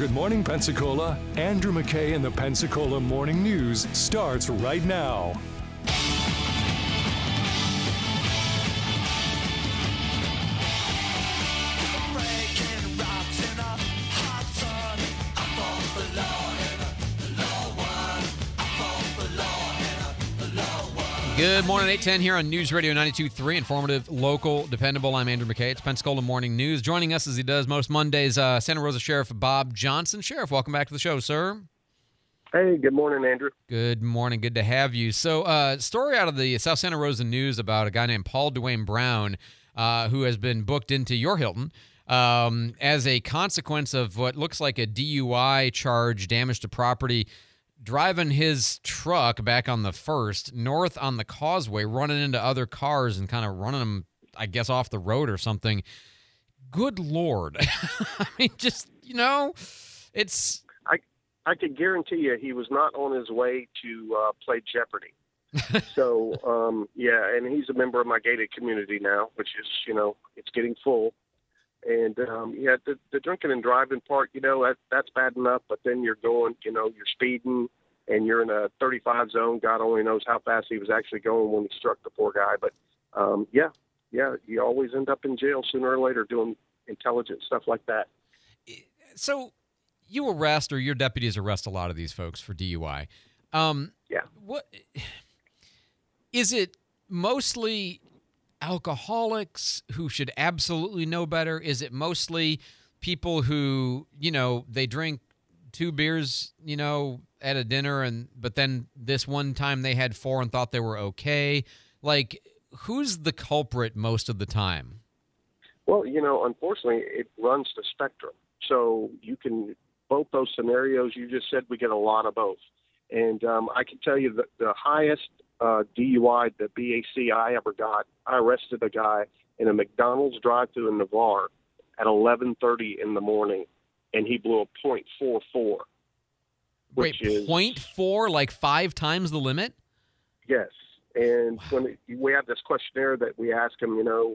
Good Morning Pensacola. Andrew McKay and the Pensacola Morning News starts right now. Good morning, 810 here on News Radio 92.3, informative, local, dependable. I'm Andrew McKay. It's Pensacola Morning News. Joining us as he does most Mondays, Santa Rosa Sheriff Bob Johnson. Sheriff, welcome back to the show, sir. Hey, good morning, Andrew. Good morning. Good to have you. So, story out of the South Santa Rosa News about a guy named Paul Dwayne Brown, who has been booked into your Hilton as a consequence of what looks like a DUI charge, damage to property, driving his truck back on the 1st, north on the causeway, running into other cars and kind of running them, I guess, off the road or something. Good Lord. I mean, just, it's... I can guarantee you he was not on his way to play Jeopardy. So, and he's a member of my gated community now, which is, it's getting full. And, the drinking and driving part, that's bad enough. But then you're going, you're speeding and you're in a 35 zone. God only knows how fast he was actually going when he struck the poor guy. But, you always end up in jail sooner or later doing intelligent stuff like that. So you arrest, or your deputies arrest, a lot of these folks for DUI. What is it? Mostly alcoholics who should absolutely know better? Is it mostly people who, they drink 2 beers, at a dinner, but then this one time they had 4 and thought they were okay? Like, who's the culprit most of the time? Well, unfortunately, it runs the spectrum. So you can, both those scenarios you just said, we get a lot of both. And I can tell you that the highest DUI, the BAC I ever got, I arrested a guy in a McDonald's drive-thru in Navarre at 11:30 in the morning, and he blew a .44. Wait, is 0.4, like 5 times the limit? Yes. And when we have this questionnaire that we ask him,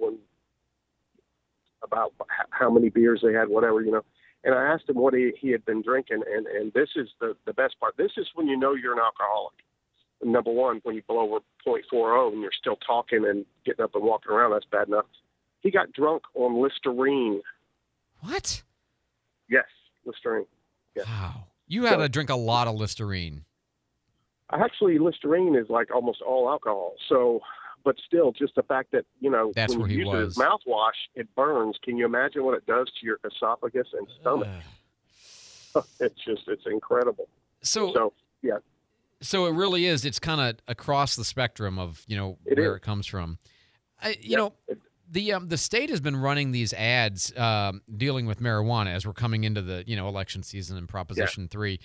about how many beers they had, whatever, And I asked him what he had been drinking, and this is the best part. This is when you're an alcoholic. Number one, when you blow over .40 and you're still talking and getting up and walking around, that's bad enough. He got drunk on Listerine. What? Yes, Listerine. Yes. Wow. You had to drink a lot of Listerine. Actually, Listerine is like almost all alcohol. So, but still, just the fact that, that's when where he you use it was. as mouthwash, it burns. Can you imagine what it does to your esophagus and stomach? It's incredible. So, yeah. So it really is. It's kind of across the spectrum of, where it comes from. The state has been running these ads dealing with marijuana as we're coming into the, election season and Proposition 3.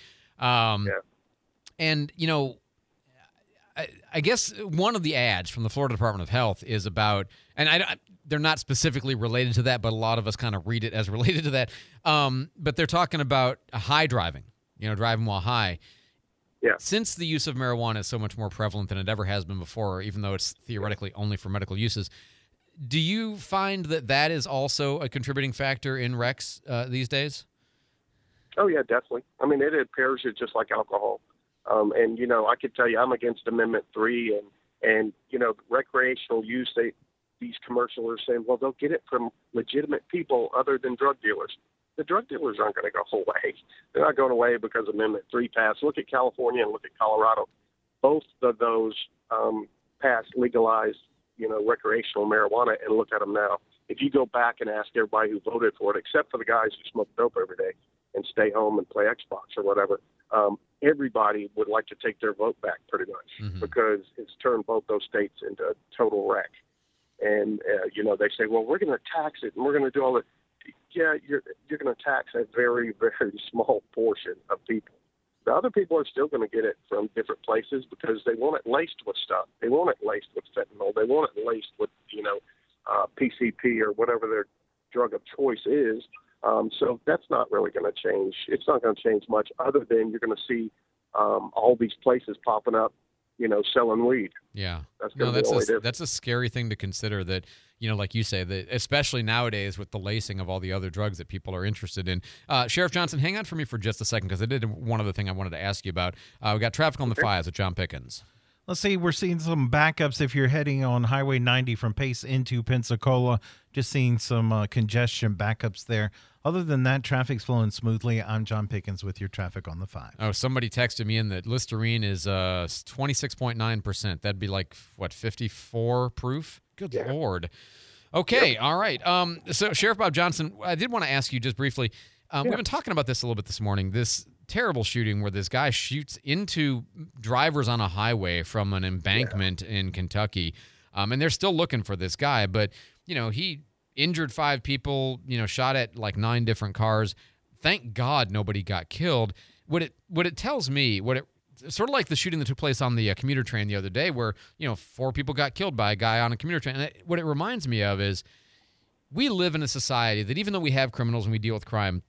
And, I guess one of the ads from the Florida Department of Health is about, and they're not specifically related to that, but a lot of us kind of read it as related to that. But they're talking about high driving, driving while high. Yeah. Since the use of marijuana is so much more prevalent than it ever has been before, even though it's theoretically only for medical uses, do you find that is also a contributing factor in wrecks these days? Oh, yeah, definitely. I mean, it impairs you just like alcohol. And, I could tell you I'm against Amendment 3 and recreational use. These commercials are saying, well, they'll get it from legitimate people other than drug dealers. The drug dealers aren't going to go away. They're not going away because Amendment 3 passed. Look at California and look at Colorado. Both of those passed legalized, recreational marijuana, and look at them now. If you go back and ask everybody who voted for it, except for the guys who smoke dope every day and stay home and play Xbox or whatever, everybody would like to take their vote back pretty much because it's turned both those states into a total wreck. And, they say, well, we're going to tax it and we're going to do all that. Yeah, you're going to tax a very, very small portion of people. The other people are still going to get it from different places because they want it laced with stuff. They want it laced with fentanyl. They want it laced with, PCP or whatever their drug of choice is. So that's not really going to change. It's not going to change much other than you're going to see all these places popping up, selling weed. Yeah. That's a scary thing consider that, like you say, especially nowadays with the lacing of all the other drugs that people are interested in. Sheriff Johnson, hang on for me for just a second, because I did one other thing I wanted to ask you about. We got traffic on the 5s with John Pickens. Let's see, we're seeing some backups if you're heading on Highway 90 from Pace into Pensacola. Just seeing some congestion backups there. Other than that, traffic's flowing smoothly. I'm John Pickens with your traffic on the 5. Oh, somebody texted me in that Listerine is 26.9%. That'd be like, 54 proof? Good Lord. Okay, all right. So, Sheriff Bob Johnson, I did want to ask you just briefly. We've been talking about this a little bit this morning. This terrible shooting where this guy shoots into drivers on a highway from an embankment in Kentucky. And they're still looking for this guy. But, he injured 5 people, shot at like 9 different cars. Thank God nobody got killed. What it tells me, sort of like the shooting that took place on the commuter train the other day where, 4 people got killed by a guy on a commuter train. And what it reminds me of is we live in a society that even though we have criminals and we deal with crime,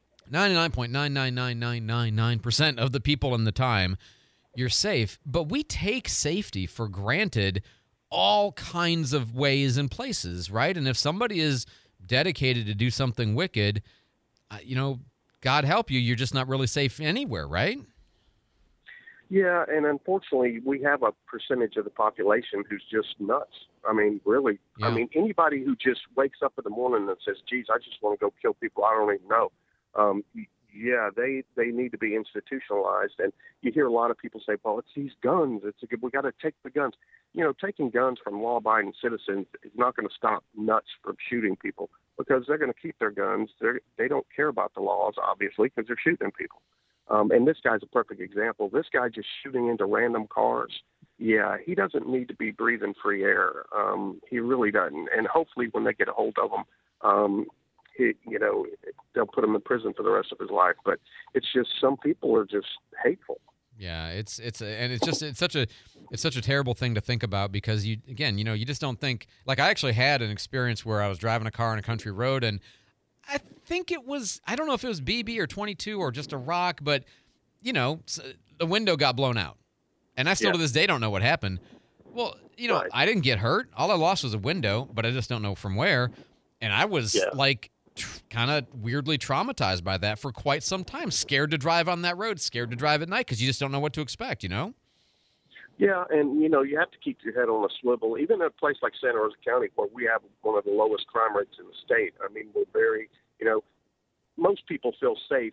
99.99999% of the people in the time, you're safe. But we take safety for granted all kinds of ways and places, right? And if somebody is dedicated to do something wicked, God help you, you're just not really safe anywhere, right? Yeah, and unfortunately, we have a percentage of the population who's just nuts. I mean, really. Yeah. I mean, anybody who just wakes up in the morning and says, geez, I just want to go kill people I don't even know. They need to be institutionalized. And you hear a lot of people say, well, it's these guns. We got to take the guns. Taking guns from law-abiding citizens is not going to stop nuts from shooting people because they're going to keep their guns. They don't care about the laws, obviously, because they're shooting people. And this guy's a perfect example. This guy just shooting into random cars. Yeah, he doesn't need to be breathing free air. He really doesn't. And hopefully when they get a hold of him, they'll put him in prison for the rest of his life. But it's just some people are just hateful. Yeah, it's such a terrible thing to think about because you just don't think. Like I actually had an experience where I was driving a car on a country road and I think I don't know if it was BB or 22 or just a rock, but the window got blown out, and I still to this day don't know what happened. Well, right. I didn't get hurt. All I lost was a window, but I just don't know from where, and I was kind of weirdly traumatized by that for quite some time. Scared to drive on that road, scared to drive at night because you just don't know what to expect, Yeah, and, you have to keep your head on a swivel. Even in a place like Santa Rosa County where we have one of the lowest crime rates in the state, I mean, we're very, most people feel safe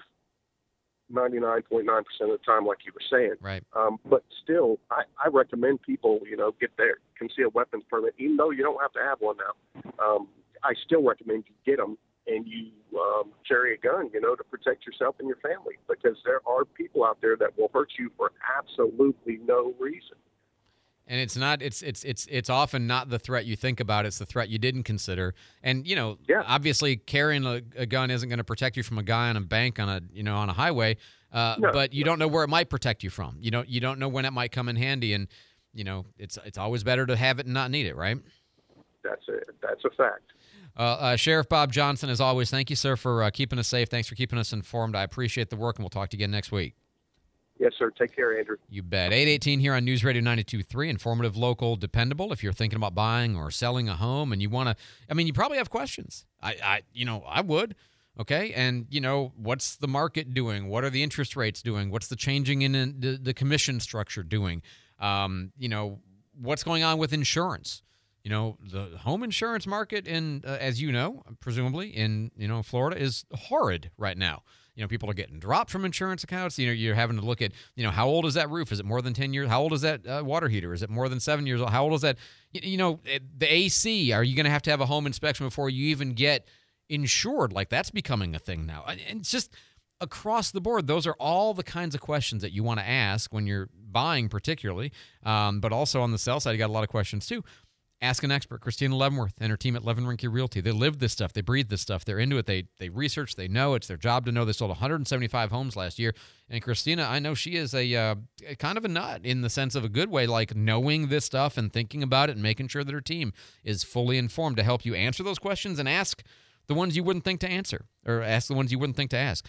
99.9% of the time, like you were saying. Right. But still, I recommend people, get their concealed weapons permit, even though you don't have to have one now. I still recommend you get them and you carry a gun, to protect yourself and your family, because there are people out there that will hurt you for absolutely no reason. And it's not. It's often not the threat you think about. It's the threat you didn't consider. And obviously, carrying a gun isn't going to protect you from a guy on a bank on a highway. No. But you don't know where it might protect you from. You don't know when it might come in handy. And it's always better to have it and not need it, right? That's it. That's a fact. Sheriff Bob Johnson, as always, thank you, sir, for keeping us safe. Thanks for keeping us informed. I appreciate the work, and we'll talk to you again next week. Yes, sir. Take care, Andrew. You bet. 818 here on News Radio 92.3, informative, local, dependable. If you're thinking about buying or selling a home and you want to, you probably have questions. I would. Okay. And, what's the market doing? What are the interest rates doing? What's the changing in the commission structure doing? What's going on with insurance? The home insurance market as presumably in, Florida is horrid right now. People are getting dropped from insurance accounts. You're having to look at, how old is that roof? Is it more than 10 years? How old is that water heater? Is it more than 7 years old? How old is that? The AC, are you going to have a home inspection before you even get insured? Like that's becoming a thing now. And it's just across the board. Those are all the kinds of questions that you want to ask when you're buying particularly. But also on the sell side, you got a lot of questions too. Ask an expert. Christina Leavenworth and her team at Levin Rinke Realty. They live this stuff. They breathe this stuff. They're into it. They research. They know. It's their job to know. They sold 175 homes last year. And Christina, I know she is a kind of a nut in the sense of a good way, like knowing this stuff and thinking about it and making sure that her team is fully informed to help you answer those questions and ask the ones you wouldn't think to answer or ask the ones you wouldn't think to ask.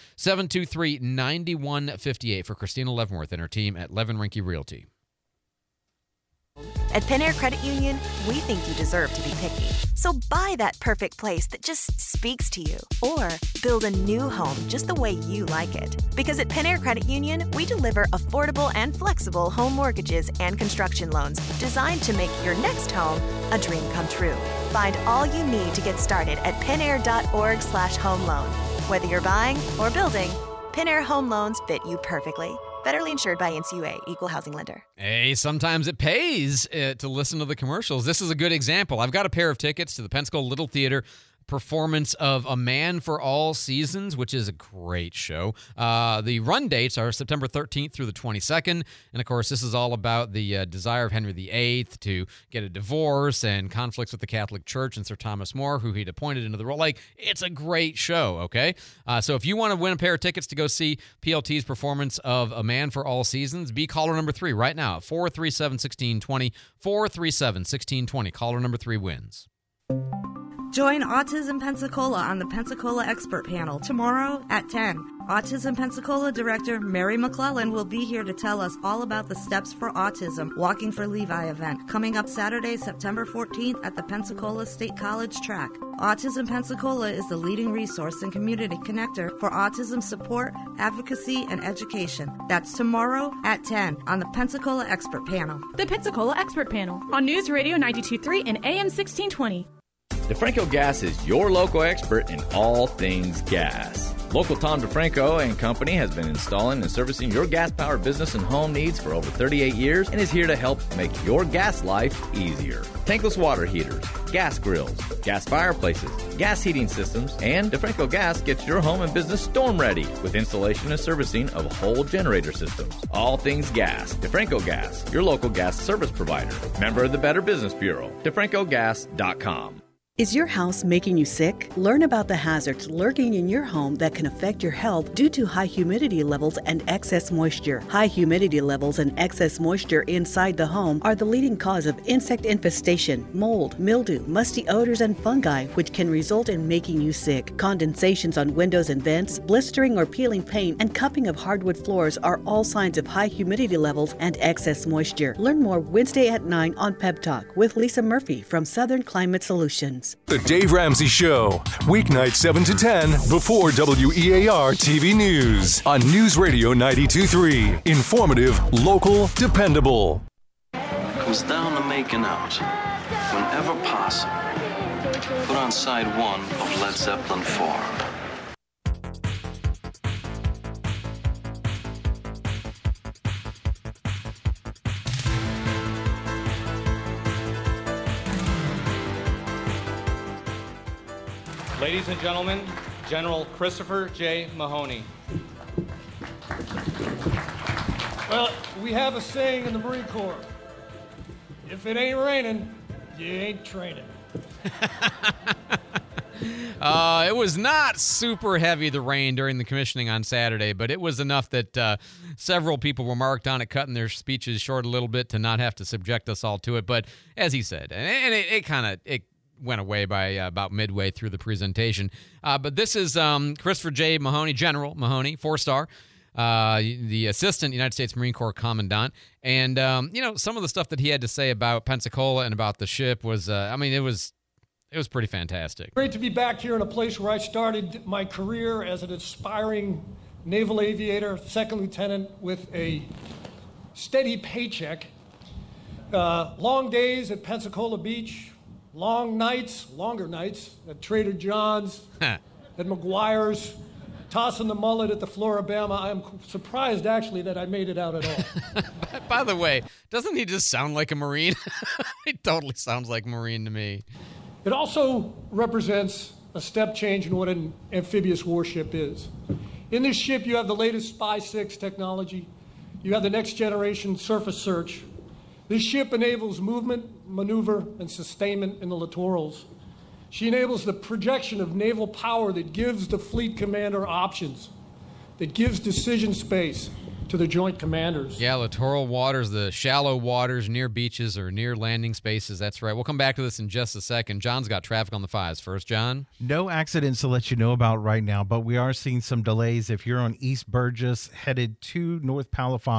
723-9158 for Christina Leavenworth and her team at Levin Rinke Realty. At Penair Credit Union, we think you deserve to be picky. So buy that perfect place that just speaks to you. Or build a new home just the way you like it. Because at Penair Credit Union, we deliver affordable and flexible home mortgages and construction loans designed to make your next home a dream come true. Find all you need to get started at penair.org/home loan. Whether you're buying or building, Penair Home Loans fit you perfectly. Federally insured by NCUA, Equal Housing Lender. Hey, sometimes it pays to listen to the commercials. This is a good example. I've got a pair of tickets to the Pensacola Little Theater performance of A Man for All Seasons, which is a great show. The run dates are September 13th through the 22nd. And, of course, this is all about the desire of Henry VIII to get a divorce and conflicts with the Catholic Church and Sir Thomas More, who he'd appointed into the role. Like, it's a great show, okay? So if you want to win a pair of tickets to go see PLT's performance of A Man for All Seasons, be caller number 3 right now at 437-1620, 437-1620. Caller number 3 wins. Join Autism Pensacola on the Pensacola Expert Panel tomorrow at 10. Autism Pensacola Director Mary McClellan will be here to tell us all about the Steps for Autism Walking for Levi event coming up Saturday, September 14th at the Pensacola State College track. Autism Pensacola is the leading resource and community connector for autism support, advocacy, and education. That's tomorrow at 10 on the Pensacola Expert Panel. The Pensacola Expert Panel on News Radio 92.3 and AM 1620. DeFranco Gas is your local expert in all things gas. Local Tom DeFranco and Company has been installing and servicing your gas-powered business and home needs for over 38 years and is here to help make your gas life easier. Tankless water heaters, gas grills, gas fireplaces, gas heating systems, and DeFranco Gas gets your home and business storm ready with installation and servicing of whole generator systems. All things gas. DeFranco Gas, your local gas service provider. Member of the Better Business Bureau. DeFrancoGas.com. Is your house making you sick? Learn about the hazards lurking in your home that can affect your health due to high humidity levels and excess moisture. High humidity levels and excess moisture inside the home are the leading cause of insect infestation, mold, mildew, musty odors, and fungi, which can result in making you sick. Condensations on windows and vents, blistering or peeling paint, and cupping of hardwood floors are all signs of high humidity levels and excess moisture. Learn more Wednesday at 9 on Pep Talk with Lisa Murphy from Southern Climate Solutions. The Dave Ramsey Show, weeknights 7 to 10 before WEAR TV News on News Radio 92.3. Informative, local, dependable. Comes down to making out. Whenever possible, put on side 1 of Led Zeppelin 4. Ladies and gentlemen, General Christopher J. Mahoney. Well, we have a saying in the Marine Corps. If it ain't raining, you ain't training. It was not super heavy, the rain, during the commissioning on Saturday, but it was enough that several people were marked on it, cutting their speeches short a little bit to not have to subject us all to it. But as he said, and it went away by about midway through the presentation. But this is Christopher J. Mahoney, General Mahoney, 4-star, the Assistant United States Marine Corps Commandant. And, some of the stuff that he had to say about Pensacola and about the ship was, it was pretty fantastic. Great to be back here in a place where I started my career as an aspiring naval aviator, second lieutenant with a steady paycheck. Long days at Pensacola Beach. Longer nights at Trader John's, at McGuire's, tossing the mullet at the Floribama. I'm surprised, actually, that I made it out at all. By the way, doesn't he just sound like a Marine? He totally sounds like a Marine to me. It also represents a step change in what an amphibious warship is. In this ship, you have the latest Spy-6 technology. You have the next generation surface search. This ship enables movement, maneuver, and sustainment in the littorals. She enables the projection of naval power that gives the fleet commander options, that gives decision space to the joint commanders. Yeah, littoral waters, the shallow waters near beaches or near landing spaces. That's right. We'll come back to this in just a second. John's got traffic on the 5s first. John? No accidents to let you know about right now, but we are seeing some delays if you're on East Burgess headed to North Palafox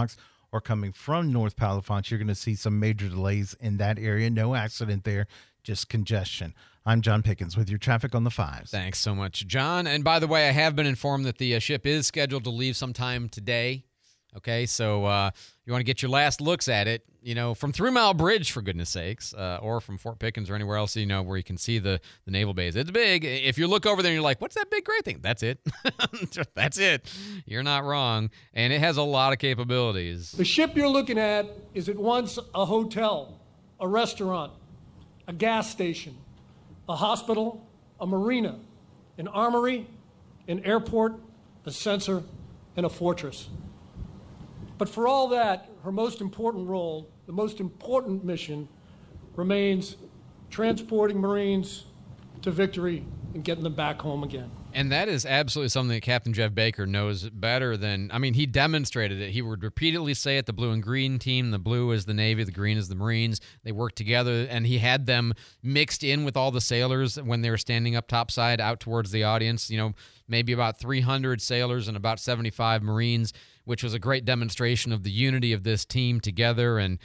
or coming from North Palafox, you're going to see some major delays in that area. No accident there, just congestion. I'm John Pickens with your traffic on the 5s. Thanks so much, John. And by the way, I have been informed that the ship is scheduled to leave sometime today. Okay, so you want to get your last looks at it, from 3 Mile Bridge, for goodness sakes, or from Fort Pickens or anywhere else, where you can see the naval base. It's big. If you look over there and you're like, what's that big gray thing? That's it. That's it. You're not wrong. And it has a lot of capabilities. The ship you're looking at is at once a hotel, a restaurant, a gas station, a hospital, a marina, an armory, an airport, a sensor, and a fortress. But for all that, her most important role, the most important mission, remains transporting Marines to victory and getting them back home again. And that is absolutely something that Captain Jeff Baker knows better than, he demonstrated it. He would repeatedly say it, the blue and green team, the blue is the Navy, the green is the Marines. They worked together, and he had them mixed in with all the sailors when they were standing up topside out towards the audience, maybe about 300 sailors and about 75 Marines, which was a great demonstration of the unity of this team together. And,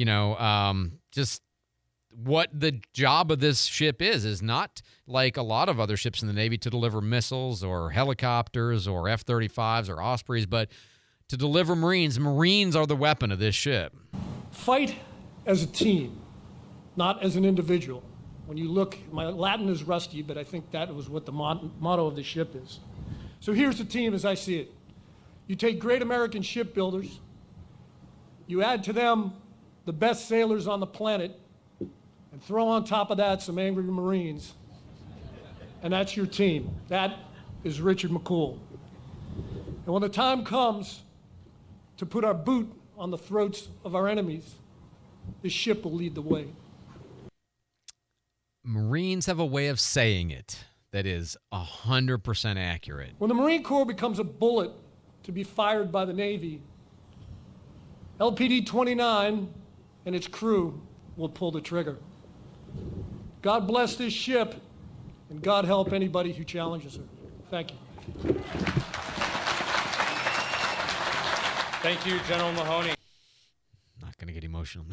just what the job of this ship is not like a lot of other ships in the Navy to deliver missiles or helicopters or F-35s or Ospreys, but to deliver Marines. Marines are the weapon of this ship. Fight as a team, not as an individual. When you look, my Latin is rusty, but I think that was what the motto of the ship is. So here's the team as I see it. You take great American shipbuilders, you add to them the best sailors on the planet, and throw on top of that some angry Marines, and that's your team. That is Richard McCool. And when the time comes to put our boot on the throats of our enemies, this ship will lead the way. Marines have a way of saying it that is 100% accurate. When the Marine Corps becomes a bullet to be fired by the Navy, LPD 29 and its crew will pull the trigger. God bless this ship, and God help anybody who challenges her. Thank you. Thank you, General Mahoney. Not going to get emotional.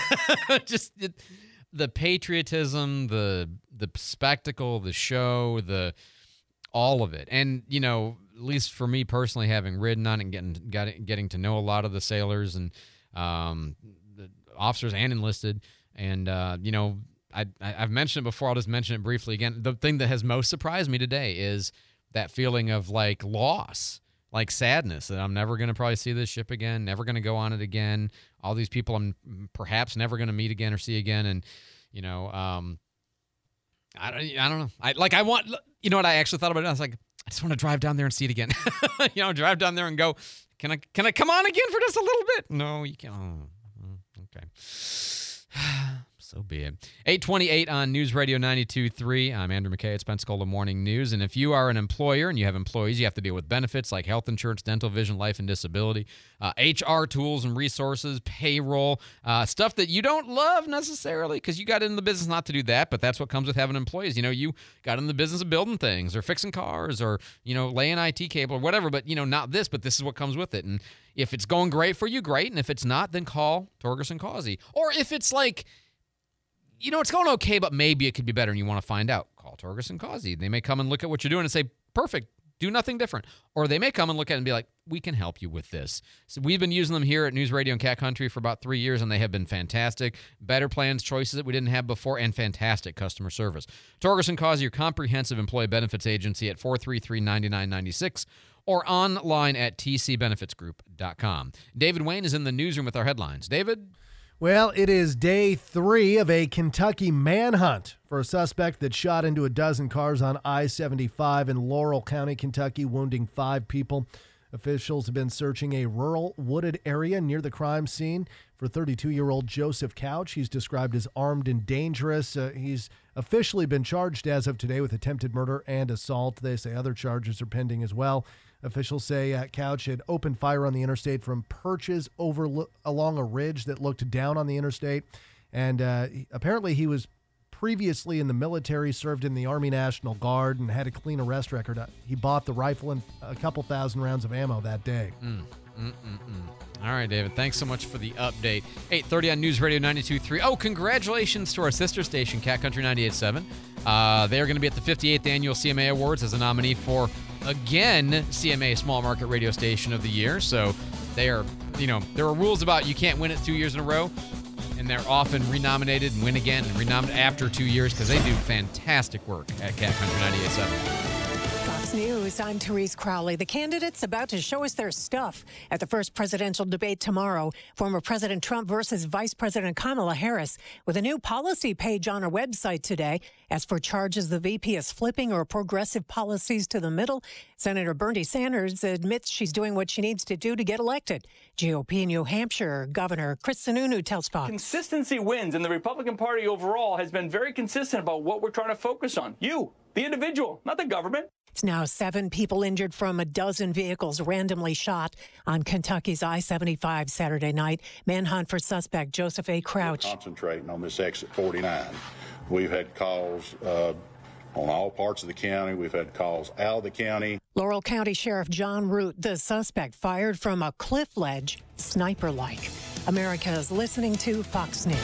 The patriotism, the spectacle, the show, all of it. And, at least for me personally, having ridden on it and getting to know a lot of the sailors and the officers and enlisted, and I've mentioned it before. I'll just mention it briefly again. The thing that has most surprised me today is that feeling of like loss, like sadness that I'm never going to probably see this ship again, never going to go on it again. All these people I'm perhaps never going to meet again or see again, and I don't know. I want. What I actually thought about it? I was like, I just want to drive down there and see it again. Drive down there and go, can I come on again for just a little bit? No, you can't. Oh, okay. So be it. 8:28 on News Radio 92.3. I'm Andrew McKay. It's Pensacola Morning News. And if you are an employer and you have employees, you have to deal with benefits like health insurance, dental, vision, life, and disability, HR tools and resources, payroll, stuff that you don't love necessarily because you got into the business not to do that, but that's what comes with having employees. You got in the business of building things or fixing cars or, laying IT cable or whatever, but, not this, but this is what comes with it. And if it's going great for you, great. And if it's not, then call Torgerson Causey. Or if it's like, it's going okay, but maybe it could be better and you want to find out, call Torgerson Causey. They may come and look at what you're doing and say, perfect, do nothing different. Or they may come and look at it and be like, we can help you with this. So we've been using them here at News Radio and Cat Country for about 3 years, and they have been fantastic. Better plans, choices that we didn't have before, and fantastic customer service. Torgerson Causey, your comprehensive employee benefits agency at 433-9996 or online at tcbenefitsgroup.com. David Wayne is in the newsroom with our headlines. David? Well, it is day 3 of a Kentucky manhunt for a suspect that shot into a dozen cars on I-75 in Laurel County, Kentucky, wounding 5 people. Officials have been searching a rural wooded area near the crime scene for 32-year-old Joseph Couch. He's described as armed and dangerous. He's officially been charged as of today with attempted murder and assault. They say other charges are pending as well. Officials say Couch had opened fire on the interstate from perches along a ridge that looked down on the interstate. And apparently he was previously in the military, served in the Army National Guard, and had a clean arrest record. He bought the rifle and a couple thousand rounds of ammo that day. All right, David. Thanks so much for the update. 8:30 on News Radio 92.3. Oh, congratulations to our sister station, Cat Country 98.7. They are going to be at the 58th Annual CMA Awards as a nominee for, again, CMA Small Market Radio Station of the Year. So they are, there are rules about you can't win it 2 years in a row, and they're often renominated and win again and renominated after 2 years because they do fantastic work at Cat Country 98.7. Fox News, I'm Therese Crowley. The candidates about to show us their stuff at the first presidential debate tomorrow. Former President Trump versus Vice President Kamala Harris with a new policy page on her website today. As for charges the VP is flipping or progressive policies to the middle, Senator Bernie Sanders admits she's doing what she needs to do to get elected. GOP New Hampshire Governor Chris Sununu tells Fox. Consistency wins, and the Republican Party overall has been very consistent about what we're trying to focus on. You, the individual, not the government. It's now 7 people injured from a dozen vehicles randomly shot on Kentucky's I-75 Saturday night. Manhunt for suspect Joseph A. Crouch. We're concentrating on this exit 49. We've had calls on all parts of the county. We've had calls out of the county. Laurel County Sheriff John Root, the suspect, fired from a cliff ledge, sniper-like. America is listening to Fox News.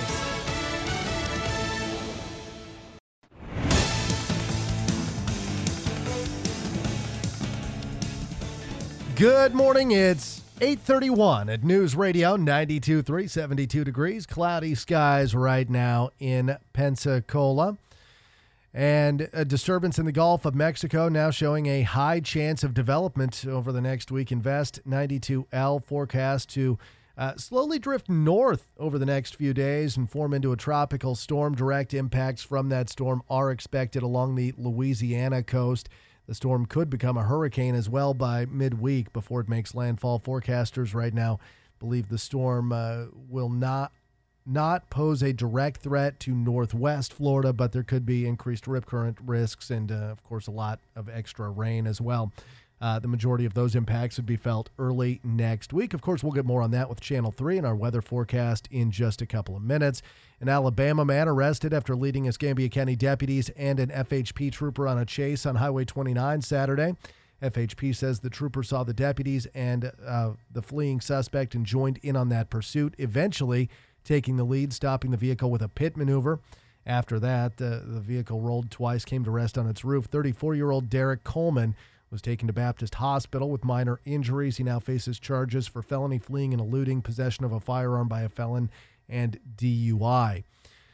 Good morning. It's 8:31 at News Radio 92.3, 72 degrees, cloudy skies right now in Pensacola. And a disturbance in the Gulf of Mexico now showing a high chance of development over the next week. Invest 92L forecast to slowly drift north over the next few days and form into a tropical storm. Direct impacts from that storm are expected along the Louisiana coast. The storm could become a hurricane as well by midweek before it makes landfall. Forecasters right now believe the storm will not pose a direct threat to northwest Florida, but there could be increased rip current risks and, of course, a lot of extra rain as well. The majority of those impacts would be felt early next week. Of course, we'll get more on that with Channel 3 and our weather forecast in just a couple of minutes. An Alabama man arrested after leading Escambia County deputies and an FHP trooper on a chase on Highway 29 Saturday. FHP says the trooper saw the deputies and the fleeing suspect and joined in on that pursuit, eventually taking the lead, stopping the vehicle with a pit maneuver. After that, the vehicle rolled twice, came to rest on its roof. 34-year-old Derek Coleman was taken to Baptist Hospital with minor injuries. He now faces charges for felony fleeing and eluding, possession of a firearm by a felon, and DUI.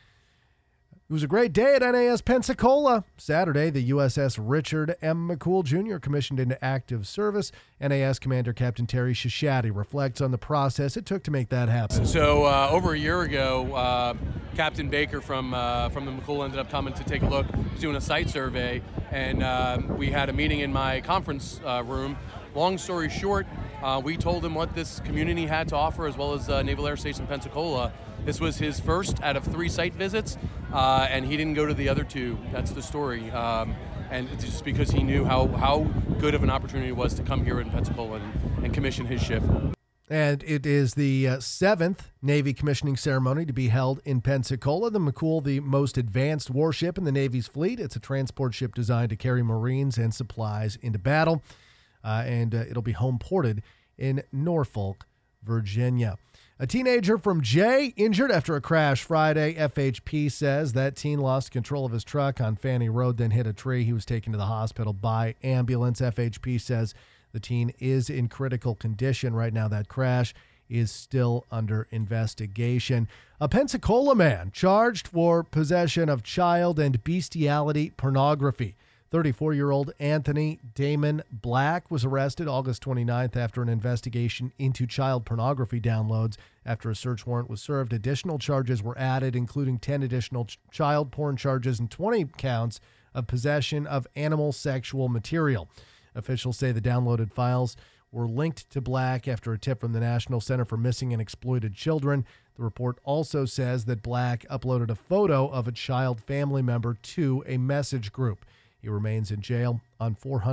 It was a great day at NAS Pensacola. Saturday, the USS Richard M. McCool Jr. commissioned into active service. NAS Commander Captain Terry Shishati reflects on the process it took to make that happen. So over a year ago, Captain Baker from the McCool ended up coming to take a look, doing a site survey, and we had a meeting in my conference room. Long story short, we told him what this community had to offer, as well as Naval Air Station Pensacola. This was his first out of 3 site visits, and he didn't go to the other 2. That's the story. And it's just because he knew how good of an opportunity it was to come here in Pensacola and commission his ship. And it is the 7th Navy commissioning ceremony to be held in Pensacola. The McCool, the most advanced warship in the Navy's fleet. It's a transport ship designed to carry Marines and supplies into battle. And it'll be home ported in Norfolk, Virginia. A teenager from Jay injured after a crash Friday. FHP says that teen lost control of his truck on Fanny Road, then hit a tree. He was taken to the hospital by ambulance. FHP says the teen is in critical condition right now. That crash is still under investigation. A Pensacola man charged for possession of child and bestiality pornography. 34-year-old Anthony Damon Black was arrested August 29th after an investigation into child pornography downloads. After a search warrant was served, additional charges were added, including 10 additional child porn charges and 20 counts of possession of animal sexual material. Officials say the downloaded files were linked to Black after a tip from the National Center for Missing and Exploited Children. The report also says that Black uploaded a photo of a child family member to a message group. He remains in jail on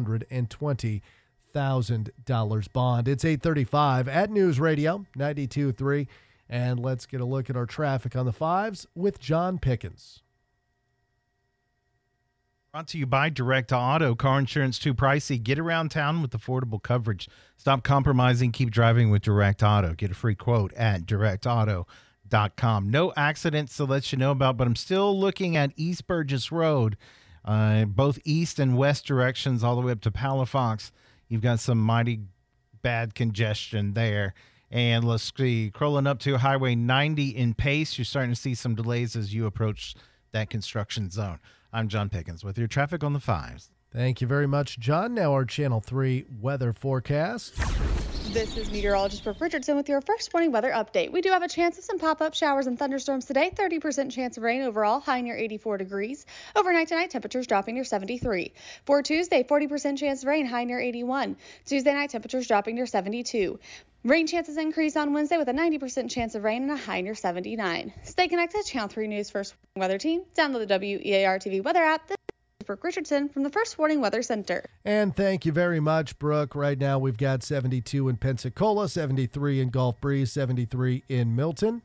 $420,000 bond. It's 8:35 at News Radio 92.3, and let's get a look at our traffic on the 5s with John Pickens. Brought to you by Direct Auto. Car insurance too pricey? Get around town with affordable coverage. Stop compromising. Keep driving with Direct Auto. Get a free quote at directauto.com. No accidents to let you know about, but I'm still looking at East Burgess Road, both east and west directions, all the way up to Palafox. You've got some mighty bad congestion there. And let's see, crawling up to Highway 90 in Pace, you're starting to see some delays as you approach that construction zone. I'm John Pickens with your traffic on the 5s. Thank you very much, John. Now our Channel 3 weather forecast. This is meteorologist Brooke Richardson with your first morning weather update. We do have a chance of some pop-up showers and thunderstorms today. 30% chance of rain overall, high near 84 degrees. Overnight tonight, temperatures dropping near 73. For Tuesday, 40% chance of rain, high near 81. Tuesday night, temperatures dropping near 72. Rain chances increase on Wednesday with a 90% chance of rain and a high near 79. Stay connected. Channel 3 News First Weather Team. Download the WEAR TV weather app. This is Brooke Richardson from the First Warning Weather Center. And thank you very much, Brooke. Right now we've got 72 in Pensacola, 73 in Gulf Breeze, 73 in Milton.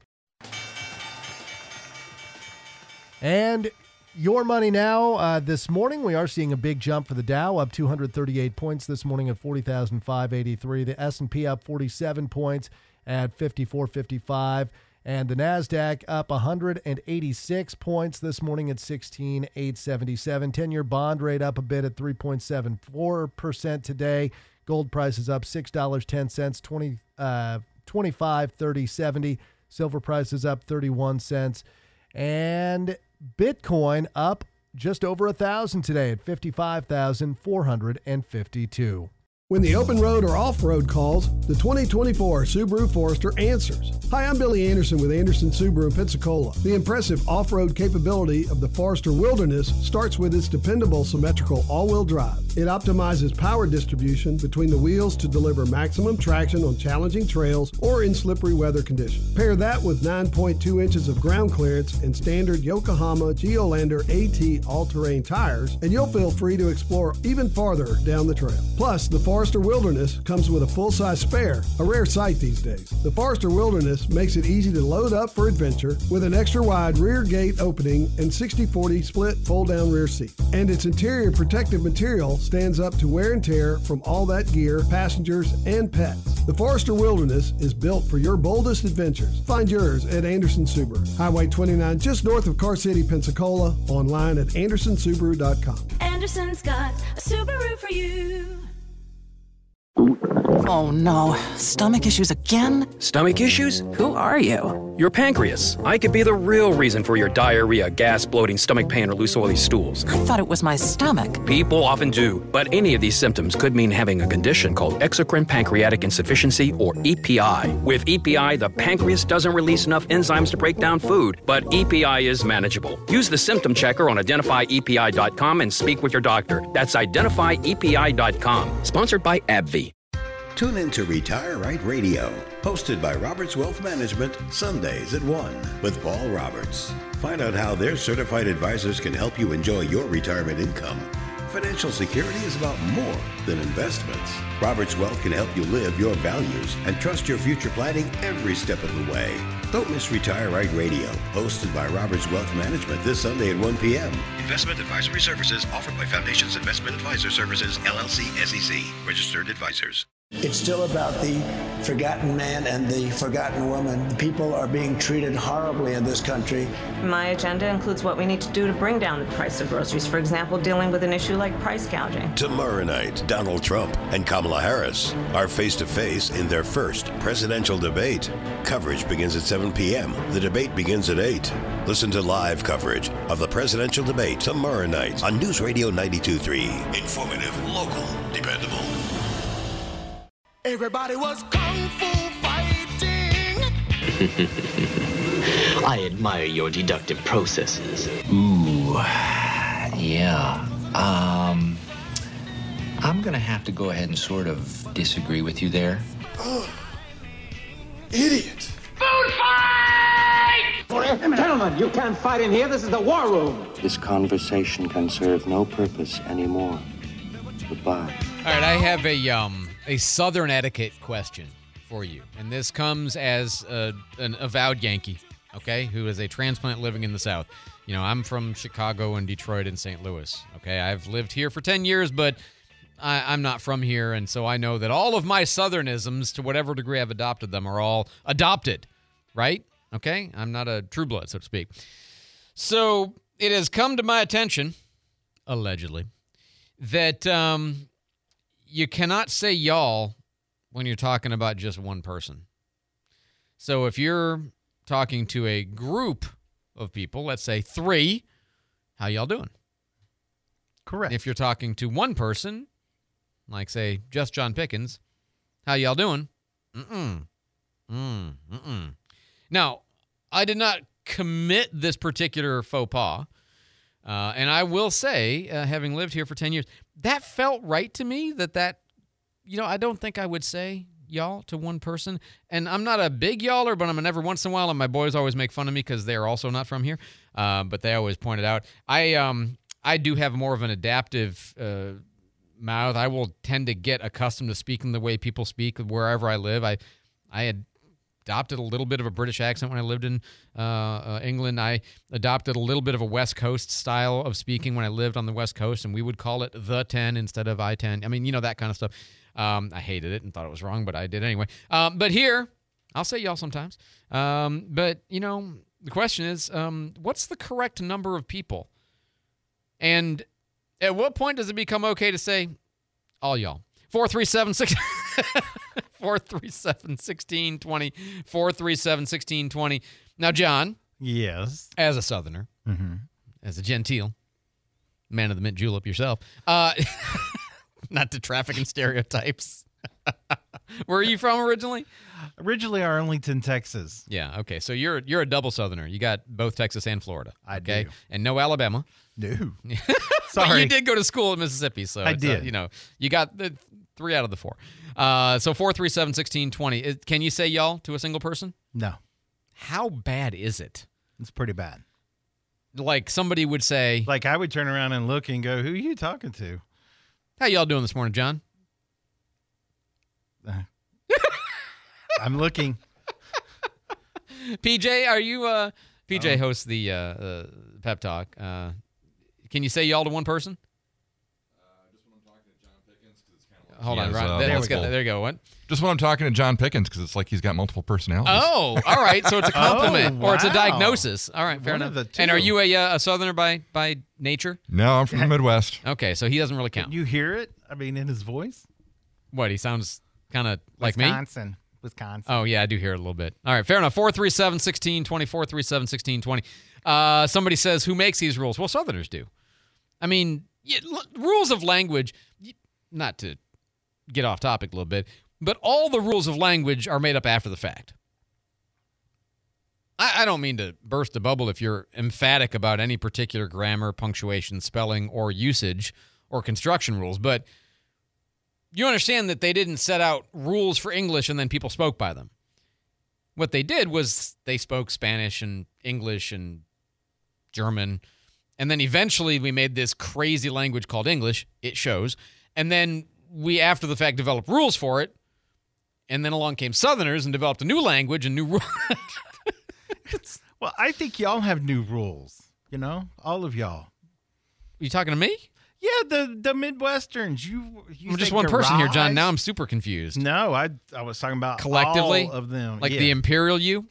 And your money now. This morning, we are seeing a big jump for the Dow, up 238 points this morning at 40,583. The S&P up 47 points at 5455. And the NASDAQ up 186 points this morning at 16,877. 10-year bond rate up a bit at 3.74% today. Gold price is up $6.10, 25.30.70. Silver price is up 31 cents. And Bitcoin up just over 1,000 today at 55,452. When the open road or off-road calls, the 2024 Subaru Forester answers. Hi, I'm Billy Anderson with Anderson Subaru in Pensacola. The impressive off-road capability of the Forester Wilderness starts with its dependable symmetrical all-wheel drive. It optimizes power distribution between the wheels to deliver maximum traction on challenging trails or in slippery weather conditions. Pair that with 9.2 inches of ground clearance and standard Yokohama Geolandar AT all-terrain tires, and you'll feel free to explore even farther down the trail. Plus, the Forester Wilderness comes with a full-size spare, a rare sight these days. The Forester Wilderness makes it easy to load up for adventure with an extra-wide rear gate opening and 60/40 split fold-down rear seat. And its interior protective material stands up to wear and tear from all that gear, passengers, and pets. The Forester Wilderness is built for your boldest adventures. Find yours at Anderson Subaru, Highway 29, just north of Car City, Pensacola, online at andersonsubaru.com. Anderson's got a Subaru for you. Oh no, stomach issues again? Stomach issues? Who are you? Your pancreas. I could be the real reason for your diarrhea, gas, bloating, stomach pain, or loose oily stools. I thought it was my stomach. People often do, but any of these symptoms could mean having a condition called exocrine pancreatic insufficiency, or EPI. With EPI, the pancreas doesn't release enough enzymes to break down food, but EPI is manageable. Use the symptom checker on identifyepi.com and speak with your doctor. That's identifyepi.com. Sponsored by AbbVie. Tune in to Retire Right Radio, hosted by Roberts Wealth Management, Sundays at 1 with Paul Roberts. Find out how their certified advisors can help you enjoy your retirement income. Financial security is about more than investments. Roberts Wealth can help you live your values and trust your future planning every step of the way. Don't miss Retire Right Radio, hosted by Roberts Wealth Management this Sunday at 1 p.m. Investment advisory services offered by Foundations Investment Advisor Services, LLC, SEC, registered advisors. It's still about the forgotten man and the forgotten woman. People are being treated horribly in this country. My agenda includes what we need to do to bring down the price of groceries. For example, dealing with an issue like price gouging. Tomorrow night, Donald Trump and Kamala Harris are face-to-face in their first presidential debate. Coverage begins at 7 p.m. The debate begins at 8. Listen to live coverage of the presidential debate tomorrow night on News Radio 92.3. Informative, local, dependable. Everybody was kung fu fighting. I admire your deductive processes. Ooh, yeah. I'm gonna have to go ahead and sort of disagree with you there. Oh, idiot. Food fight! Gentlemen, you can't fight in here. This is the war room. This conversation can serve no purpose anymore. Goodbye. All right, I have a Southern etiquette question for you, and this comes as an avowed Yankee. okay, who is a transplant living in the South. You know, I'm from Chicago and Detroit and St. Louis, okay? I've lived here for 10 years, but I'm not from here, and so I know that all of my Southernisms, to whatever degree I've adopted them, are all adopted, right? Okay? I'm not a true blood, so to speak. So it has come to my attention, allegedly, that you cannot say y'all when you're talking about just one person. So if you're talking to a group of people, let's say 3, how y'all doing? Correct. If you're talking to one person, like, say, just John Pickens, how y'all doing? Now, I did not commit this particular faux pas, and I will say, having lived here for 10 years, that felt right to me, that, you know, I don't think I would say y'all to one person, and I'm not a big y'aller, but I'm an every once in a while, and my boys always make fun of me because they're also not from here, but they always point it out. I do have more of an adaptive mouth. I will tend to get accustomed to speaking the way people speak wherever I live. I had adopted a little bit of a British accent when I lived in England. I adopted a little bit of a West Coast style of speaking when I lived on the West Coast, and we would call it the 10 instead of I-10. I mean, you know, that kind of stuff. I hated it and thought it was wrong, but I did anyway. But here, I'll say y'all sometimes. But, you know, the question is, what's the correct number of people? And at what point does it become okay to say all y'all? 437-1620, 437-1620. Now, John. Yes. As a Southerner, as a genteel, man of the mint julep yourself, not to traffic in stereotypes. Where are you from originally? Originally Arlington, Texas. Yeah, okay. So you're a double Southerner. You got both Texas and Florida. I do. And no Alabama. No. Sorry. Sorry. You did go to school in Mississippi, so I did. You know, you got the 3 out of the 4. So 437-1620. Can you say y'all to a single person? No. How bad is it? It's pretty bad. Like somebody would say, like I would turn around and look and go, "Who are you talking to?" How y'all doing this morning, John? I'm looking. PJ, are you PJ hosts the pep talk. Can you say y'all to one person? Just when I'm talking to John Pickens, because it's kind of like hold on, Ron. There you go. What? Just when I'm talking to John Pickens, because it's like he's got multiple personalities. Oh, all right. So it's a compliment or it's a wow. diagnosis. All right, fair One enough. of the two. And are you a Southerner by nature? No, I'm from the Midwest. Okay, so he doesn't really count. Can you hear it? I mean, in his voice? What, he sounds kind of like me? Wisconsin. Oh, yeah, I do hear it a little bit. All right, fair enough. 437-1620, 437-1620. Somebody says, who makes these rules? Well, Southerners do. I mean, rules of language, not to get off topic a little bit, but all the rules of language are made up after the fact. I don't mean to burst a bubble if you're emphatic about any particular grammar, punctuation, spelling, or usage or construction rules, but you understand that they didn't set out rules for English and then people spoke by them. What they did was they spoke Spanish and English and German, and then eventually we made this crazy language called English. It shows. And then we, after the fact, developed rules for it, and then along came Southerners and developed a new language and new rules. Well, I think y'all have new rules, you know, all of y'all. You talking to me? Yeah, the Midwesterns. I'm just one person here, John. Now I'm super confused. No, I was talking about collectively all of them. Like the Imperial U.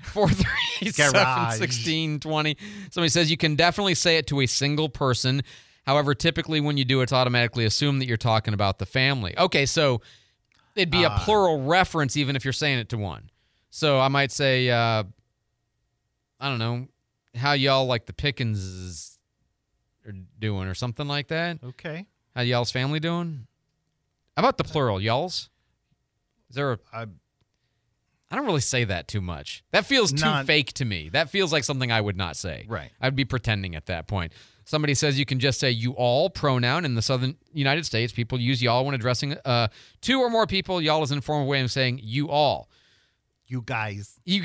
437-1620. Somebody says you can definitely say it to a single person. However, typically when you do, it's automatically assumed that you're talking about the family. Okay, so it'd be a plural reference even if you're saying it to one. So I might say, I don't know, how y'all like the Pickens are doing or something like that. Okay. How y'all's family doing? How about the plural, y'all's? Is there I don't really say that too much. That feels too fake to me. That feels like something I would not say. Right. I'd be pretending at that point. Somebody says you can just say you all pronoun in the southern United States. People use y'all when addressing 2 or more people. Y'all is an informal way of saying you all. You guys. You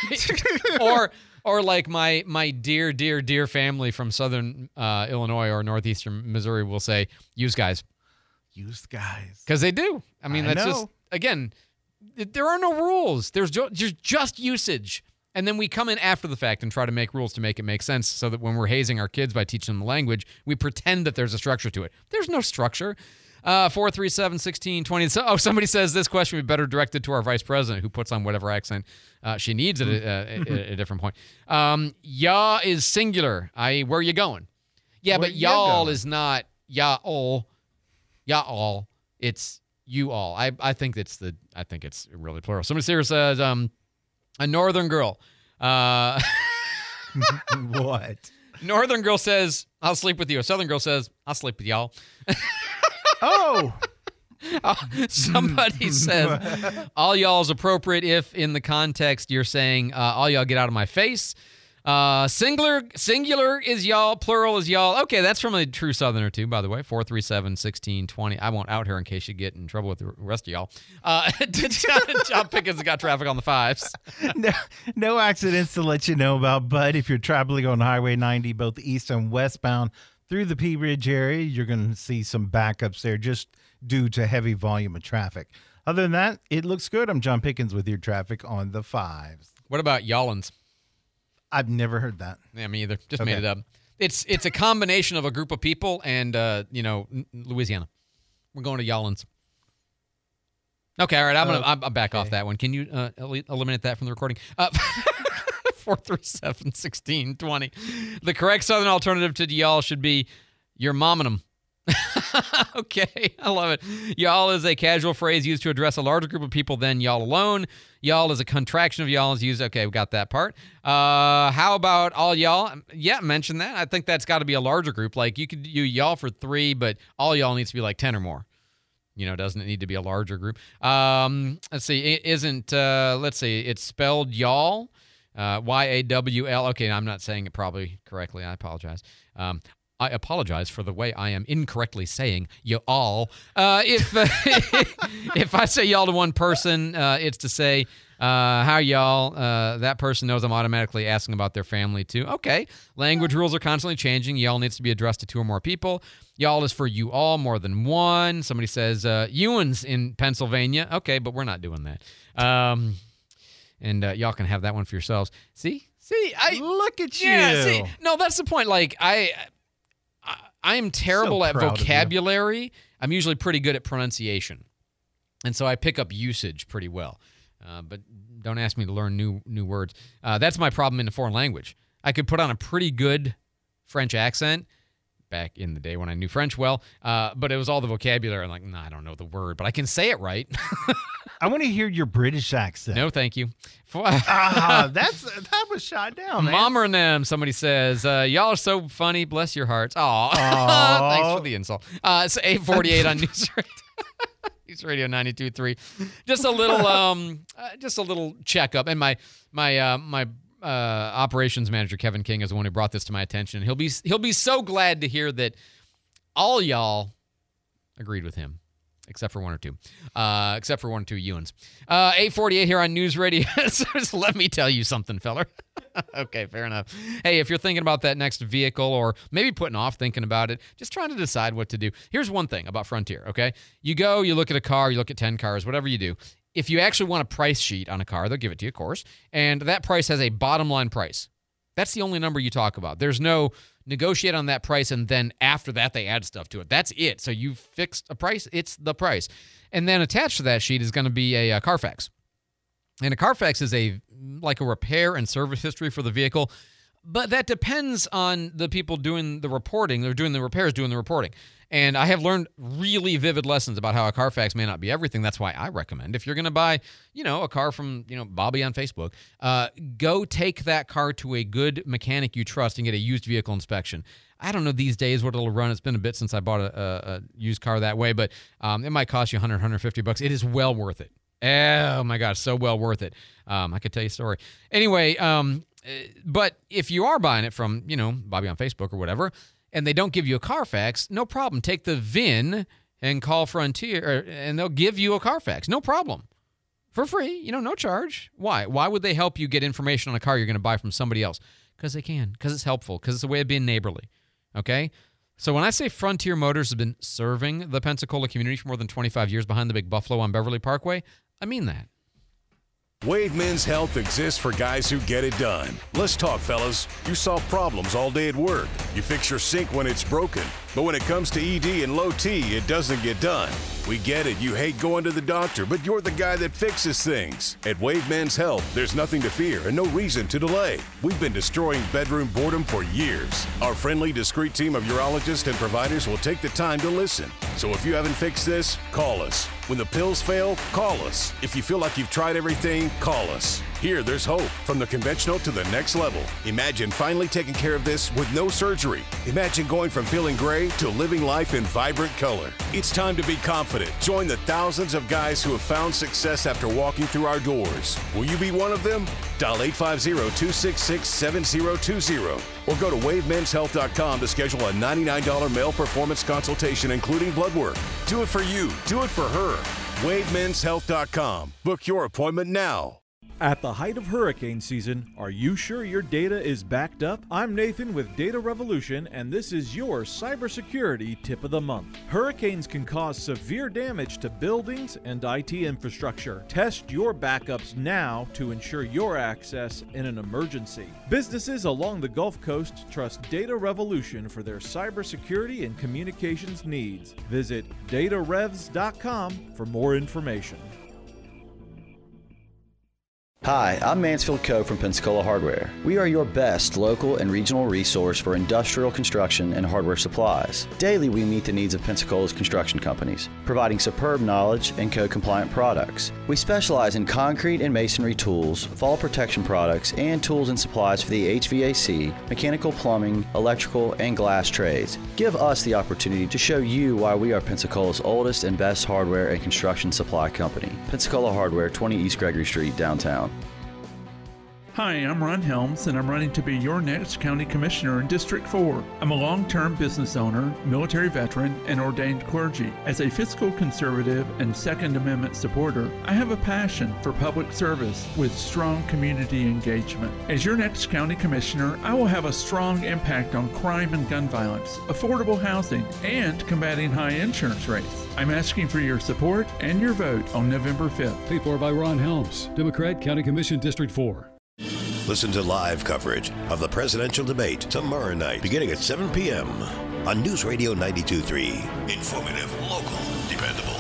or like my dear family from southern Illinois or northeastern Missouri will say use guys. Use guys. Because they do. I mean, that's just, again, there are no rules. There's just usage. And then we come in after the fact and try to make rules to make it make sense so that when we're hazing our kids by teaching them the language, we pretend that there's a structure to it. There's no structure. 437-1620. So, somebody says this question would be better directed to our vice president, who puts on whatever accent she needs at a different point. Y'all is singular. Where you going? Yeah, but y'all is not y'all. Y'all. It's you all. I think it's really plural. Somebody here says a northern girl. What? Northern girl says, I'll sleep with you. A southern girl says, I'll sleep with y'all. Oh. Somebody says, all y'all is appropriate if in the context you're saying, all y'all get out of my face. Singular is y'all, plural is y'all. Okay, that's from a true southerner too, by the way. 437-1620. I won't out her in case you get in trouble with the rest of y'all. John Pickens got traffic on the 5s. No accidents to let you know about, but if you're traveling on Highway 90, both east and westbound through the Pea Ridge area, you're going to see some backups there just due to heavy volume of traffic. Other than that, it looks good. I'm John Pickens with your traffic on the 5s. What about y'allins? I've never heard that. Yeah, me either. Just made it up. It's a combination of a group of people and, Louisiana. We're going to y'allins. Okay, all right. I'm back off that one. Can you eliminate that from the recording? 437-1620. The correct Southern alternative to y'all should be you're momming them. Okay, I love it. Y'all is a casual phrase used to address a larger group of people than y'all alone. Y'all is a contraction of y'all is used. Okay, we got that part. How about all y'all? Yeah, mention that. I think that's got to be a larger group. Like you could do y'all for 3, but all y'all needs to be like 10 or more. Doesn't it need to be a larger group? Let's see. It isn't, let's see. It's spelled y'all. Y-A-W-L. Okay, I'm not saying it probably correctly. I apologize. I apologize for the way I am incorrectly saying you all. If I say y'all to one person, it's to say, how y'all? That person knows I'm automatically asking about their family too. Okay. Language rules are constantly changing. Y'all needs to be addressed to 2 or more people. Y'all is for you all, more than one. Somebody says, Ewan's in Pennsylvania. Okay, but we're not doing that. And y'all can have that one for yourselves. See, look at you. Yeah, see, no, that's the point. Like I am terrible at vocabulary. I'm usually pretty good at pronunciation. And so I pick up usage pretty well. But don't ask me to learn new words. That's my problem in a foreign language. I could put on a pretty good French accent back in the day when I knew French well, but it was all the vocabulary. I'm like, I don't know the word, but I can say it right. I want to hear your British accent. No, thank you. That was shot down, man. Mommer and them, somebody says, y'all are so funny. Bless your hearts. Aw. Thanks for the insult. It's 8:48 on News Radio. News Radio 92.3. Just a little checkup. And my operations manager, Kevin King, is the one who brought this to my attention. He'll be so glad to hear that all y'all agreed with him. Except for one or two Ewans. 8:48 here on News Radio. So just let me tell you something, feller. Okay, fair enough. Hey, if you're thinking about that next vehicle or maybe putting off thinking about it, just trying to decide what to do. Here's one thing about Frontier, okay? You go, you look at a car, you look at 10 cars, whatever you do. If you actually want a price sheet on a car, they'll give it to you, of course, and that price has a bottom line price. That's the only number you talk about. There's no negotiate on that price, and then after that, they add stuff to it. That's it. So you've fixed a price. It's the price. And then attached to that sheet is going to be a Carfax. And a Carfax is like a repair and service history for the vehicle, but that depends on the people doing the reporting. They're doing the repairs, doing the reporting. And I have learned really vivid lessons about how a Carfax may not be everything. That's why I recommend if you're going to buy, a car from, Bobby on Facebook, go take that car to a good mechanic you trust and get a used vehicle inspection. I don't know these days what it'll run. It's been a bit since I bought a used car that way, but it might cost you $100, $150. It is well worth it. Oh my gosh, so well worth it. I could tell you a story. Anyway, but if you are buying it from, Bobby on Facebook or whatever, and they don't give you a Carfax, no problem. Take the VIN and call Frontier, and they'll give you a Carfax. No problem. For free, no charge. Why? Why would they help you get information on a car you're going to buy from somebody else? Because they can. Because it's helpful. Because it's a way of being neighborly. Okay? So when I say Frontier Motors has been serving the Pensacola community for more than 25 years behind the Big Buffalo on Beverly Parkway, I mean that. Wave Men's Health exists for guys who get it done. Let's talk, fellas. You solve problems all day at work. You fix your sink when it's broken. But when it comes to ED and low T, it doesn't get done. We get it. You hate going to the doctor, but you're the guy that fixes things. At Wave Men's Health, there's nothing to fear and no reason to delay. We've been destroying bedroom boredom for years. Our friendly, discreet team of urologists and providers will take the time to listen. So if you haven't fixed this, call us. When the pills fail, call us. If you feel like you've tried everything, call us. Here, there's hope. From the conventional to the next level. Imagine finally taking care of this with no surgery. Imagine going from feeling gray to living life in vibrant color. It's time to be confident. Join the thousands of guys who have found success after walking through our doors. Will you be one of them? Dial 850-266-7020 or go to wavemenshealth.com to schedule a $99 male performance consultation including blood work. Do it for you. Do it for her. wavemenshealth.com. Book your appointment now. At the height of hurricane season, are you sure your data is backed up? I'm Nathan with Data Revolution, and this is your cybersecurity tip of the month. Hurricanes can cause severe damage to buildings and IT infrastructure. Test your backups now to ensure your access in an emergency. Businesses along the Gulf Coast trust Data Revolution for their cybersecurity and communications needs. Visit datarevs.com for more information. Hi, I'm Mansfield Coe from Pensacola Hardware. We are your best local and regional resource for industrial construction and hardware supplies. Daily, we meet the needs of Pensacola's construction companies, providing superb knowledge and code-compliant products. We specialize in concrete and masonry tools, fall protection products, and tools and supplies for the HVAC, mechanical, plumbing, electrical, and glass trades. Give us the opportunity to show you why we are Pensacola's oldest and best hardware and construction supply company. Pensacola Hardware, 20 East Gregory Street, downtown. Hi, I'm Ron Helms, and I'm running to be your next county commissioner in District 4. I'm a long-term business owner, military veteran, and ordained clergy. As a fiscal conservative and Second Amendment supporter, I have a passion for public service with strong community engagement. As your next county commissioner, I will have a strong impact on crime and gun violence, affordable housing, and combating high insurance rates. I'm asking for your support and your vote on November 5th. Paid for by Ron Helms, Democrat, County Commission, District 4. Listen to live coverage of the presidential debate tomorrow night, beginning at 7 p.m. on News Radio 92.3. Informative, local, dependable.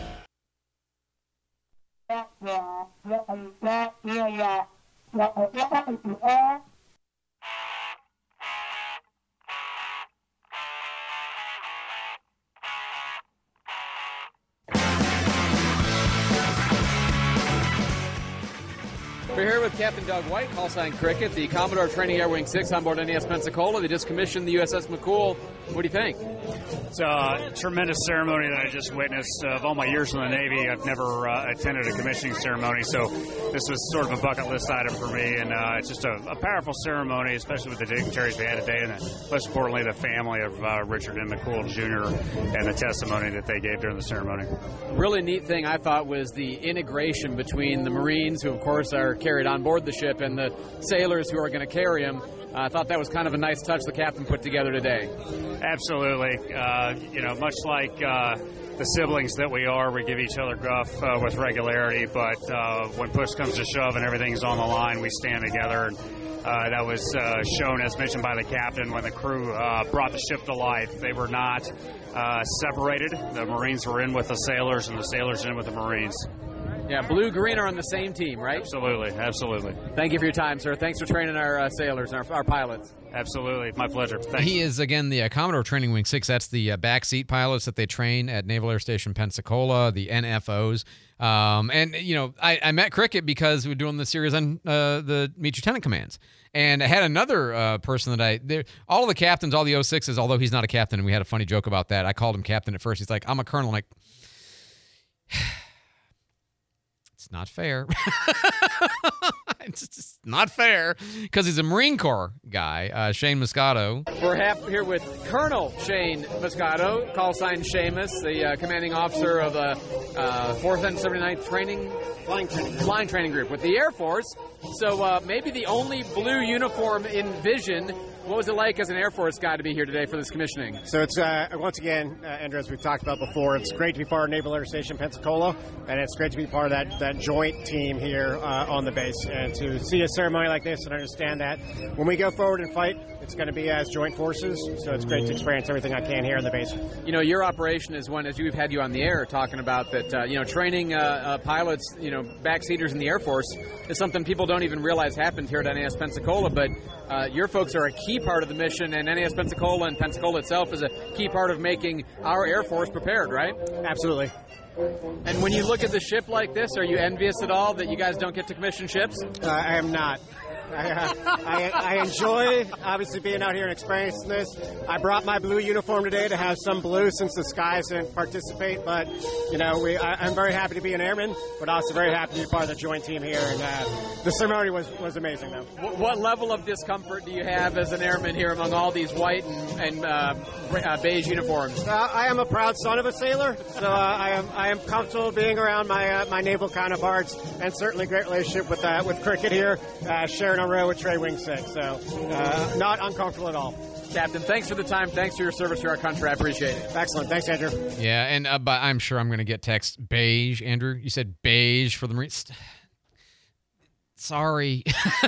We're here with Captain Doug White, call sign Cricket, the Commodore Training Air Wing 6 on board NES Pensacola. They just commissioned the USS McCool. What do you think? It's a tremendous ceremony that I just witnessed. Of all my years in the Navy, I've never attended a commissioning ceremony, so this was sort of a bucket list item for me, and it's just a powerful ceremony, especially with the dignitaries we had today, and most importantly, the family of Richard M. McCool Jr. and the testimony that they gave during the ceremony. Really neat thing I thought was the integration between the Marines, who of course are carried on board the ship, and the sailors who are going to carry them. I thought that was kind of a nice touch the captain put together today. Absolutely. Much like the siblings that we are, we give each other guff with regularity, but when push comes to shove and everything's on the line, we stand together. That was shown, as mentioned by the captain, when the crew brought the ship to life. They were not separated. The Marines were in with the sailors, and the sailors in with the Marines. Yeah, blue-green are on the same team, right? Absolutely, absolutely. Thank you for your time, sir. Thanks for training our sailors, our pilots. Absolutely, my pleasure. Thanks. He is, again, the Commodore Training Wing 6. That's the backseat pilots that they train at Naval Air Station Pensacola, the NFOs. I met Cricket because we were doing the series on the Meet Your Tenant commands. And I had another person that all the captains, all the 06s, although he's not a captain, and we had a funny joke about that. I called him captain at first. He's like, I'm a colonel. I'm like, it's not fair. It's just not fair because he's a Marine Corps guy, Shane Moscato. We're here with Colonel Shane Moscato, call sign Seamus, the commanding officer of the 4th and 79th Flying Training Group with the Air Force. So maybe the only blue uniform in vision What was it like as an Air Force guy to be here today for this commissioning? So it's, once again, Andrew, as we've talked about before, it's great to be part of Naval Air Station Pensacola, and it's great to be part of that joint team here on the base. And to see a ceremony like this and understand that when we go forward and fight, it's going to be as joint forces, so it's great to experience everything I can here on the base. You know, your operation is one, as we've had you on the air talking about that, training pilots, backseaters in the Air Force is something people don't even realize happened here at NAS Pensacola, but your folks are a key part of the mission, and NAS Pensacola and Pensacola itself is a key part of making our Air Force prepared, right? Absolutely. And when you look at the ship like this, are you envious at all that you guys don't get to commission ships? I am not. I enjoy, obviously, being out here and experiencing this. I brought my blue uniform today to have some blue since the Skies didn't participate, but, I'm very happy to be an airman, but also very happy to be part of the joint team here, and the ceremony was amazing, though. What level of discomfort do you have as an airman here among all these white and beige uniforms? I am a proud son of a sailor, so I am comfortable being around my naval counterparts, and certainly great relationship with cricket here, sharing a row with Trey Wing 6, so not uncomfortable at all. Captain, thanks for the time. Thanks for your service to our country. I appreciate it. Excellent. Thanks, Andrew. Yeah, and but I'm sure I'm going to get text beige. Andrew, you said beige for the Marines. Sorry.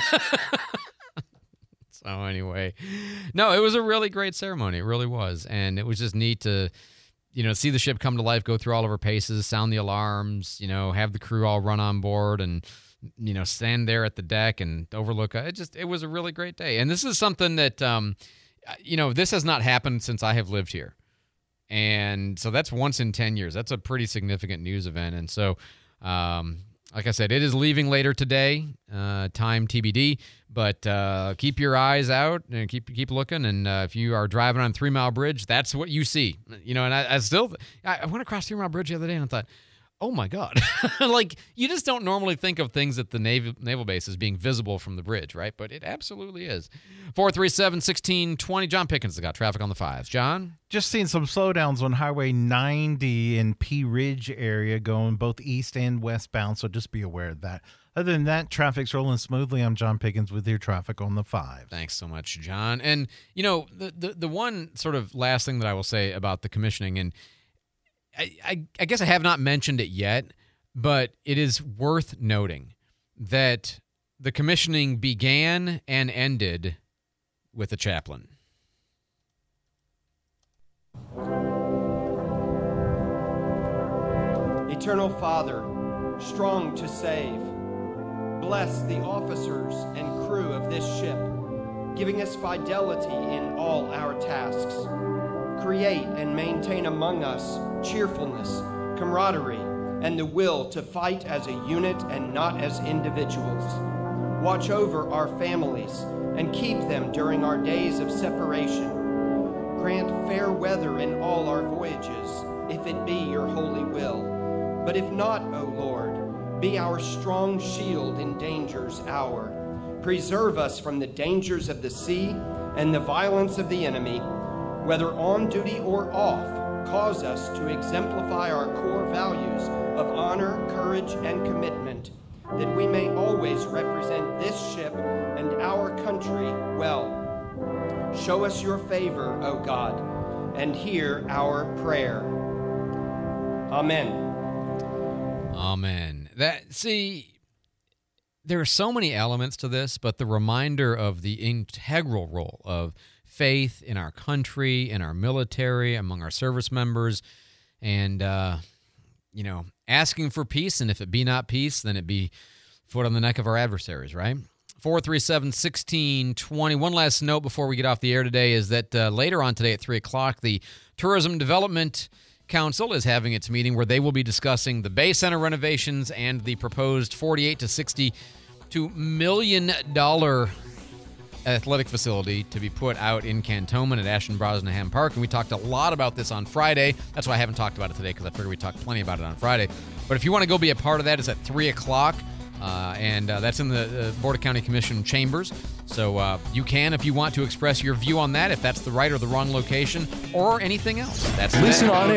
So anyway, no, it was a really great ceremony. It really was, and it was just neat to see the ship come to life, go through all of her paces, sound the alarms, have the crew all run on board, and stand there at the deck and overlook. It was a really great day. And this is something that, this has not happened since I have lived here. And so that's once in 10 years. That's a pretty significant news event. And so, like I said, it is leaving later today, time TBD, but keep your eyes out and keep looking. And if you are driving on 3 Mile Bridge, that's what you see. And I went across 3 Mile Bridge the other day and I thought, oh my God. Like, you just don't normally think of things at the naval base as being visible from the bridge, right? But it absolutely is. 437-1620. John Pickens has got traffic on the 5s. John? Just seeing some slowdowns on Highway 90 in Pea Ridge area going both east and westbound, so just be aware of that. Other than that, traffic's rolling smoothly. I'm John Pickens with your traffic on the 5. Thanks so much, John. And, the one sort of last thing that I will say about the commissioning, and I guess I have not mentioned it yet, but it is worth noting that the commissioning began and ended with a chaplain. Eternal Father, strong to save, bless the officers and crew of this ship, giving us fidelity in all our tasks. Create and maintain among us cheerfulness, camaraderie, and the will to fight as a unit and not as individuals. Watch over our families and keep them during our days of separation. Grant fair weather in all our voyages, if it be your holy will. But if not, O Lord, be our strong shield in danger's hour. Preserve us from the dangers of the sea and the violence of the enemy. Whether on duty or off, cause us to exemplify our core values of honor, courage, and commitment, that we may always represent this ship and our country well. Show us your favor, O God, and hear our prayer. Amen. Amen. There are so many elements to this, but the reminder of the integral role of faith in our country, in our military, among our service members, and, asking for peace, and if it be not peace, then it be foot on the neck of our adversaries, right? 437-1620. One last note before we get off the air today is that later on today at 3 o'clock, the Tourism Development Council is having its meeting where they will be discussing the Bay Center renovations and the proposed $48 to $62 million athletic facility to be put out in Cantonment at Ashton Brosnahan Park. And we talked a lot about this on Friday. That's why I haven't talked about it today, because I figured we talked plenty about it on Friday. But if you want to go be a part of that, it's at 3 o'clock. And that's in the Board of County Commission chambers. So you can, if you want to express your view on that, if that's the right or the wrong location, or anything else. That's Listen on